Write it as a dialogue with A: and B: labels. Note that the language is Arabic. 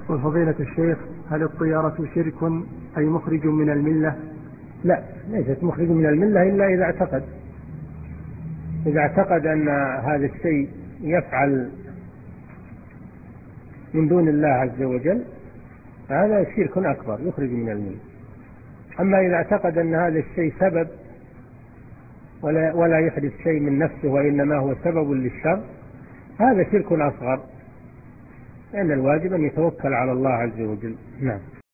A: وفضيلة الشيخ، هل الطيرة شرك أي مخرج من الملة؟
B: لا، ليست مخرج من الملة إلا إذا اعتقد أن هذا الشيء يفعل من دون الله عز وجل، هذا شرك أكبر يخرج من الملة. أما إذا اعتقد أن هذا الشيء سبب ولا يحدث شيء من نفسه وإنما هو سبب للشر، هذا شرك أصغر، لأن الواجب أن يتوكل على الله عز وجل. نعم.